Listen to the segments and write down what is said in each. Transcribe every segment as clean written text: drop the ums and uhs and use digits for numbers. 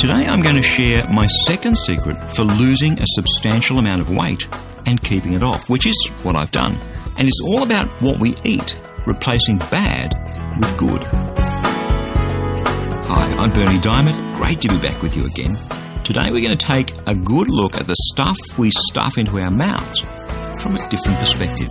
Today I'm going to share my second secret for losing a substantial amount of weight and keeping it off, which is what I've done. And it's all about what we eat, replacing bad with good. Hi, I'm Berni Dymet. Great to be back with you again. Today we're going to take a good look at the stuff we stuff into our mouths from a different perspective.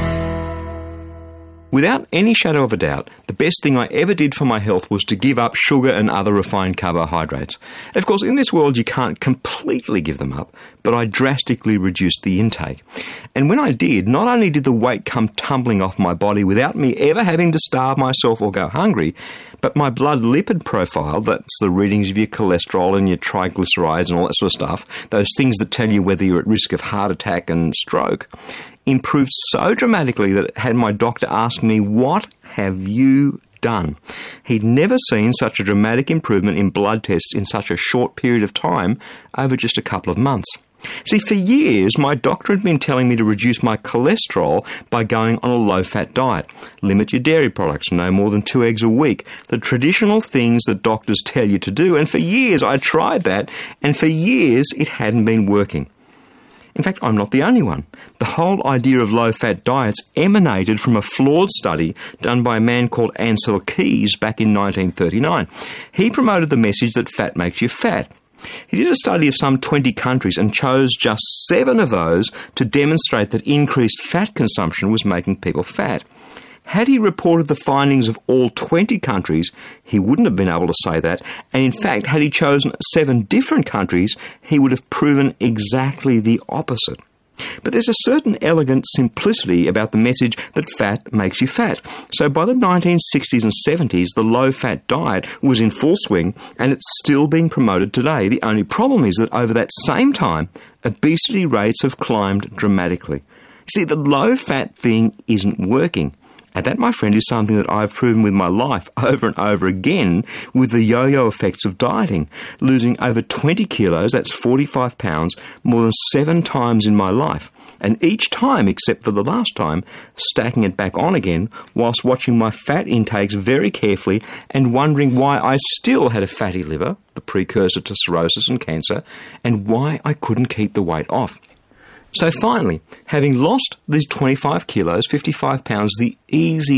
Without any shadow of a doubt, the best thing I ever did for my health was to give up sugar and other refined carbohydrates. Of course, in this world you can't completely give them up, but I drastically reduced the intake. And when I did, not only did the weight come tumbling off my body without me ever having to starve myself or go hungry, but my blood lipid profile, that's the readings of your cholesterol and your triglycerides and all that sort of stuff, those things that tell you whether you're at risk of heart attack and stroke, improved so dramatically that it had my doctor ask me, "What have you done?" He'd never seen such a dramatic improvement in blood tests in such a short period of time over just a couple of months. See, for years, my doctor had been telling me to reduce my cholesterol by going on a low-fat diet. Limit your dairy products, no more than 2 eggs a week. The traditional things that doctors tell you to do. And for years, I tried that, and for years, it hadn't been working. In fact, I'm not the only one. The whole idea of low-fat diets emanated from a flawed study done by a man called Ancel Keys back in 1939. He promoted the message that fat makes you fat. He did a study of some 20 countries and chose just 7 of those to demonstrate that increased fat consumption was making people fat. Had he reported the findings of all 20 countries, he wouldn't have been able to say that, and in fact, had he chosen 7 different countries, he would have proven exactly the opposite. But there's a certain elegant simplicity about the message that fat makes you fat. So by the 1960s and 70s, the low-fat diet was in full swing, and it's still being promoted today. The only problem is that over that same time, obesity rates have climbed dramatically. You see, the low-fat thing isn't working. And that, my friend, is something that I've proven with my life over and over again with the yo-yo effects of dieting. Losing over 20 kilos, that's 45 pounds, more than 7 times in my life. And each time, except for the last time, stacking it back on again whilst watching my fat intakes very carefully and wondering why I still had a fatty liver, the precursor to cirrhosis and cancer, and why I couldn't keep the weight off. So finally, having lost these 25 kilos, 55 pounds, the easy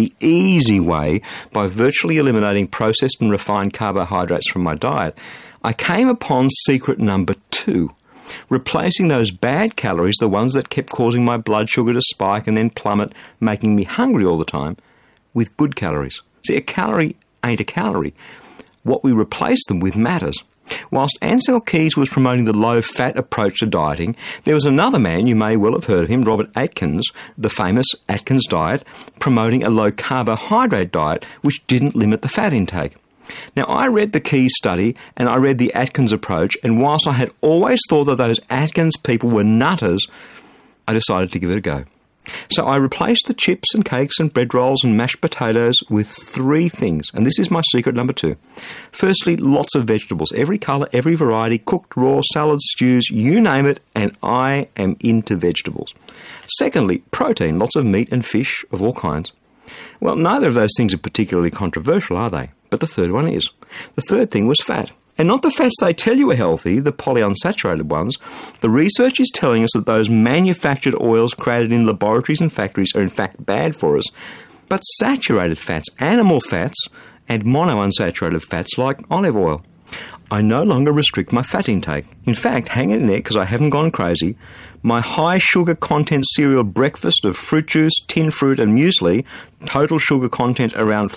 way, by virtually eliminating processed and refined carbohydrates from my diet, I came upon secret number 2, replacing those bad calories, the ones that kept causing my blood sugar to spike and then plummet, making me hungry all the time, with good calories. See, a calorie ain't a calorie. What we replace them with matters. Whilst Ancel Keys was promoting the low-fat approach to dieting, there was another man, you may well have heard of him, Robert Atkins, the famous Atkins diet, promoting a low-carbohydrate diet which didn't limit the fat intake. Now, I read the Keys study and I read the Atkins approach, and whilst I had always thought that those Atkins people were nutters, I decided to give it a go. So I replaced the chips and cakes and bread rolls and mashed potatoes with 3 things, and this is my secret number 2. Firstly, lots of vegetables, every colour, every variety, cooked, raw, salads, stews, you name it, and I am into vegetables. Secondly, protein, lots of meat and fish of all kinds. Well, neither of those things are particularly controversial, are they? But the third one is. The third thing was fat. And not the fats they tell you are healthy, the polyunsaturated ones. The research is telling us that those manufactured oils created in laboratories and factories are in fact bad for us. But saturated fats, animal fats, and monounsaturated fats like olive oil. I no longer restrict my fat intake. In fact, hang in there because I haven't gone crazy. My high sugar content cereal breakfast of fruit juice, tin fruit and muesli, total sugar content around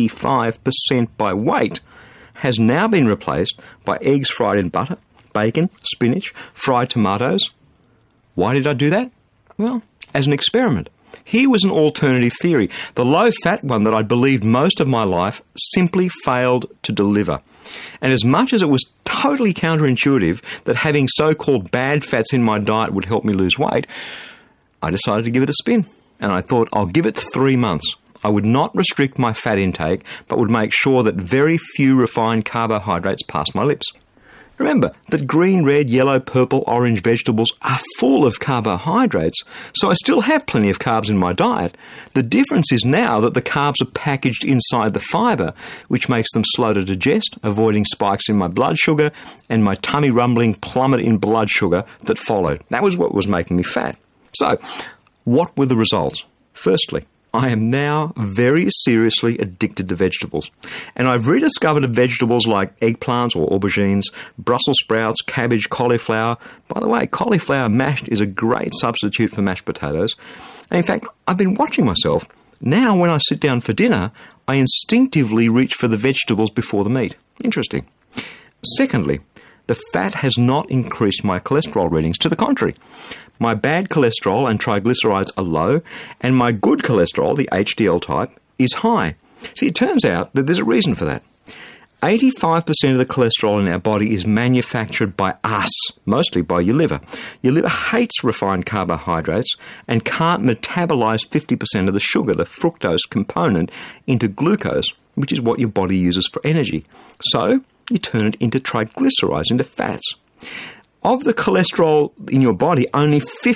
45% by weight, has now been replaced by eggs fried in butter, bacon, spinach, fried tomatoes. Why did I do that? Well, as an experiment. Here was an alternative theory. The low-fat one that I'd believed most of my life simply failed to deliver. And as much as it was totally counterintuitive that having so-called bad fats in my diet would help me lose weight, I decided to give it a spin. And I thought, I'll give it 3 months. I would not restrict my fat intake, but would make sure that very few refined carbohydrates passed my lips. Remember that green, red, yellow, purple, orange vegetables are full of carbohydrates, so I still have plenty of carbs in my diet. The difference is now that the carbs are packaged inside the fibre, which makes them slow to digest, avoiding spikes in my blood sugar and my tummy rumbling plummet in blood sugar that followed. That was what was making me fat. So, what were the results? Firstly, I am now very seriously addicted to vegetables. And I've rediscovered vegetables like eggplants or aubergines, Brussels sprouts, cabbage, cauliflower. By the way, cauliflower mashed is a great substitute for mashed potatoes. And in fact, I've been watching myself. Now when I sit down for dinner, I instinctively reach for the vegetables before the meat. Interesting. Secondly, the fat has not increased my cholesterol readings. To the contrary, my bad cholesterol and triglycerides are low, and my good cholesterol, the HDL type, is high. See, it turns out that there's a reason for that. 85% of the cholesterol in our body is manufactured by us, mostly by your liver. Your liver hates refined carbohydrates and can't metabolize 50% of the sugar, the fructose component, into glucose, which is what your body uses for energy. So, you turn it into triglycerides, into fats. Of the cholesterol in your body, only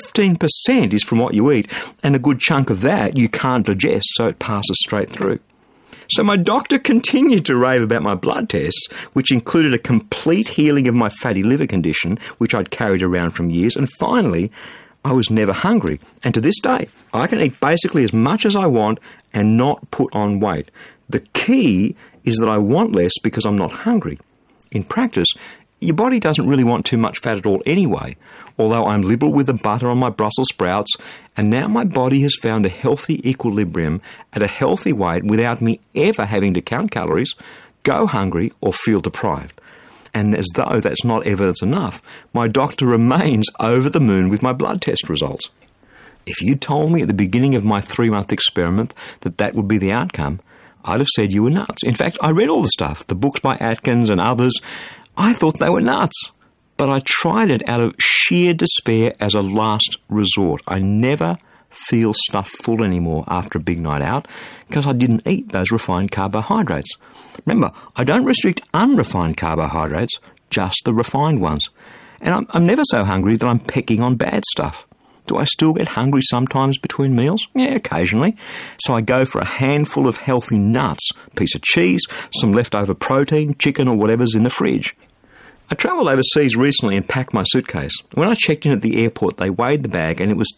15% is from what you eat, and a good chunk of that you can't digest, so it passes straight through. So my doctor continued to rave about my blood tests, which included a complete healing of my fatty liver condition, which I'd carried around from years, and finally, I was never hungry. And to this day, I can eat basically as much as I want and not put on weight. The key is that I want less because I'm not hungry. In practice, your body doesn't really want too much fat at all anyway, although I'm liberal with the butter on my Brussels sprouts, and now my body has found a healthy equilibrium at a healthy weight without me ever having to count calories, go hungry, or feel deprived. And as though that's not evidence enough, my doctor remains over the moon with my blood test results. If you told me at the beginning of my 3-month experiment that would be the outcome, I'd have said you were nuts. In fact, I read all the stuff, the books by Atkins and others. I thought they were nuts. But I tried it out of sheer despair as a last resort. I never feel stuffed full anymore after a big night out because I didn't eat those refined carbohydrates. Remember, I don't restrict unrefined carbohydrates, just the refined ones. And I'm never so hungry that I'm pecking on bad stuff. Do I still get hungry sometimes between meals? Yeah, occasionally. So I go for a handful of healthy nuts, a piece of cheese, some leftover protein, chicken or whatever's in the fridge. I travelled overseas recently and packed my suitcase. When I checked in at the airport, they weighed the bag and it was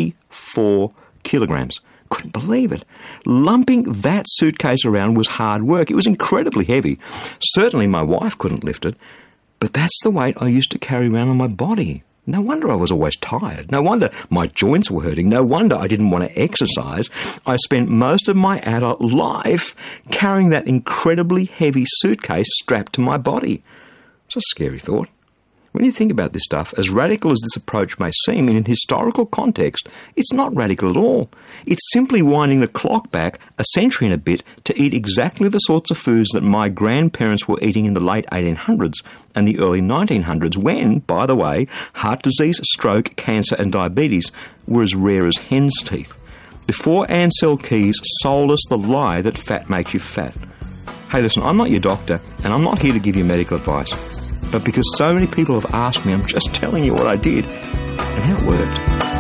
24 kilograms. Couldn't believe it. Lumping that suitcase around was hard work. It was incredibly heavy. Certainly my wife couldn't lift it, but that's the weight I used to carry around on my body. No wonder I was always tired. No wonder my joints were hurting. No wonder I didn't want to exercise. I spent most of my adult life carrying that incredibly heavy suitcase strapped to my body. It's a scary thought. When you think about this stuff, as radical as this approach may seem, in a historical context, it's not radical at all. It's simply winding the clock back a century and a bit to eat exactly the sorts of foods that my grandparents were eating in the late 1800s and the early 1900s when, by the way, heart disease, stroke, cancer and diabetes were as rare as hen's teeth. Before Ansel Keys sold us the lie that fat makes you fat. Hey, listen, I'm not your doctor and I'm not here to give you medical advice. But because so many people have asked me, I'm just telling you what I did and how it worked.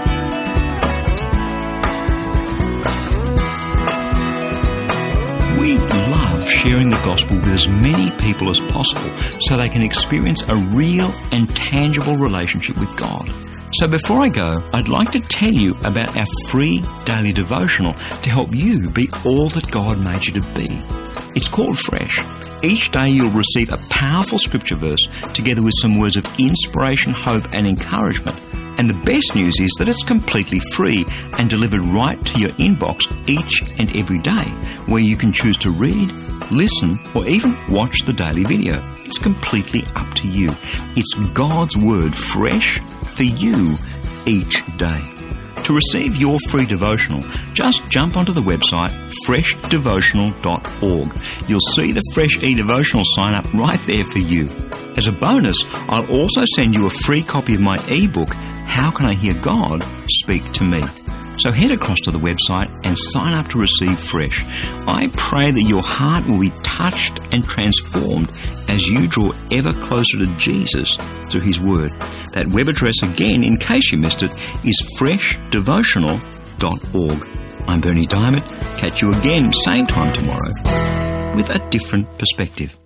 We love sharing the gospel with as many people as possible so they can experience a real and tangible relationship with God. So before I go, I'd like to tell you about our free daily devotional to help you be all that God made you to be. It's called Fresh. Each day you'll receive a powerful scripture verse together with some words of inspiration, hope and encouragement. And the best news is that it's completely free and delivered right to your inbox each and every day, where you can choose to read, listen or even watch the daily video. It's completely up to you. It's God's Word fresh for you each day. To receive your free devotional, just jump onto the website freshdevotional.org. You'll see the Fresh eDevotional sign up right there for you. As a bonus, I'll also send you a free copy of my ebook, How Can I Hear God Speak to Me? So head across to the website and sign up to receive Fresh. I pray that your heart will be touched and transformed as you draw ever closer to Jesus through His Word. That web address again, in case you missed it, is freshdevotional.org. I'm Berni Dymet. Catch you again, same time tomorrow, with a different perspective.